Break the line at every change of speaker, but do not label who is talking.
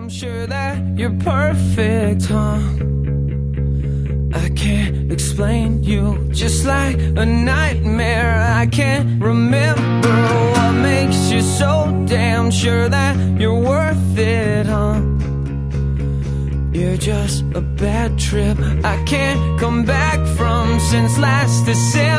damn sure that you're perfect, huh? I can't explain you, just like a nightmare. I can't remember what makes you so damn sure that you're worth it, huh? You're just a bad trip I can't come back from since last December.